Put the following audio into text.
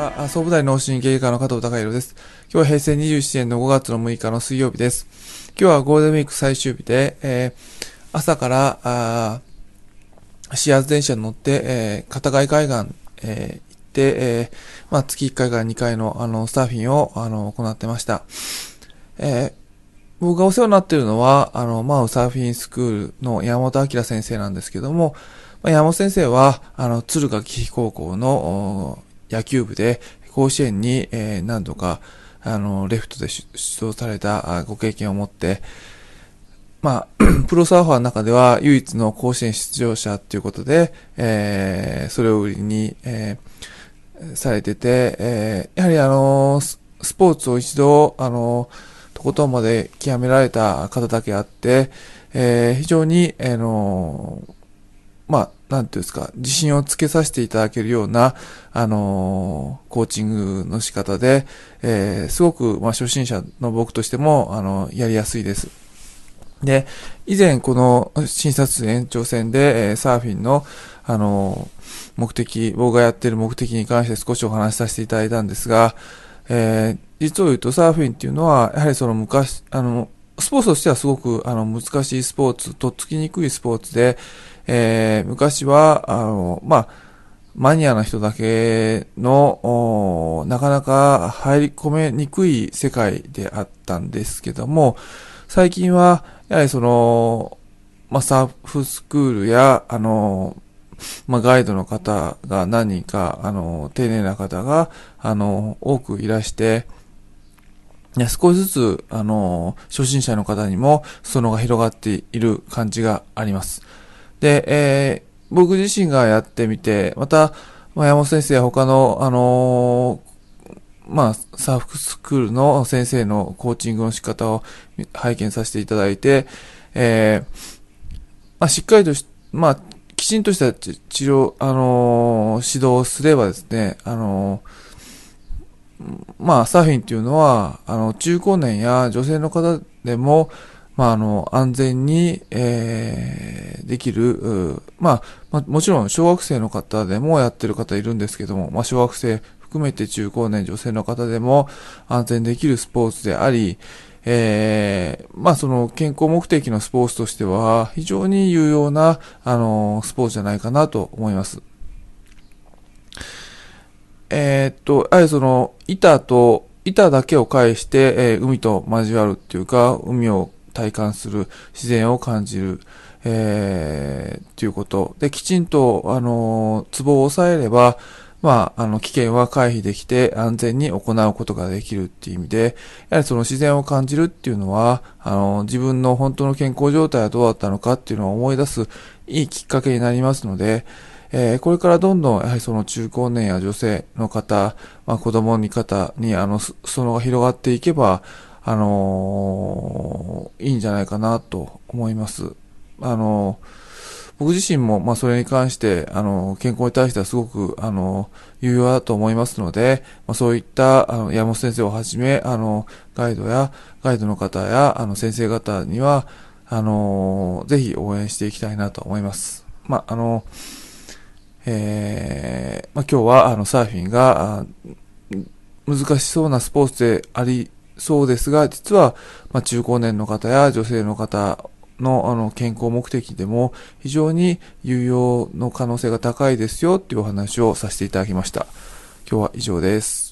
は、総武大脳神経外科の加藤孝弘です。今日は平成27年の5月の6日の水曜日です。今日はゴールデンウィーク最終日で、朝から始発電車に乗って、片貝海岸、行って、月1回から2回の、サーフィンを行ってました。僕がお世話になっているのは、マウサーフィンスクールの山本明先生なんですけども、山本先生は、敦賀気比高校の野球部で、甲子園に、何度か、レフトで出場されたご経験を持って、プロサーファーの中では唯一の甲子園出場者ということで、それを売りに、されてて、やはりスポーツを一度、とことんまで極められた方だけあって、非常に、なんていうんですか、自信をつけさせていただけるような、コーチングの仕方で、すごく、初心者の僕としても、やりやすいです。で、以前この診察延長戦で、サーフィンの、目的、僕がやっている目的に関して少しお話しさせていただいたんですが、実を言うとサーフィンっていうのは、やはりその昔、スポーツとしてはすごく、難しいスポーツ、とっつきにくいスポーツで、昔は、マニアな人だけの、なかなか入り込めにくい世界であったんですけども、最近は、やはりその、サーフスクールや、ガイドの方が何人か、丁寧な方が、多くいらして、少しずつ、初心者の方にも、裾野が広がっている感じがあります。で、僕自身がやってみて、また、山本先生や他の、サーフスクールの先生のコーチングの仕方を拝見させていただいて、しっかりときちんとした治療、指導をすればですね、サーフィンっていうのは、中高年や女性の方でも、安全に、できる、もちろん小学生の方でもやってる方いるんですけども、小学生含めて中高年女性の方でも安全できるスポーツであり、その健康目的のスポーツとしては非常に有用な、スポーツじゃないかなと思います。やはりその板だけを介して、海と交わるっていうか、海を体感する、自然を感じる、っていうことで、きちんとツボを抑えれば、危険は回避できて安全に行うことができるっていう意味で、やはりその自然を感じるっていうのは、自分の本当の健康状態はどうだったのかっていうのを思い出すいいきっかけになりますので、これからどんどんやはりその中高年や女性の方、子供に方に裾野が広がっていけば、いいんじゃないかなと思います。僕自身も、それに関して、健康に対してはすごく、有用だと思いますので、そういった、山本先生をはじめ、ガイドの方や、先生方には、ぜひ応援していきたいなと思います。今日は、サーフィンが、難しそうなスポーツでありそうですが、実は、中高年の方や女性の方の健康目的でも非常に有用の可能性が高いですよっていうお話をさせていただきました。今日は以上です。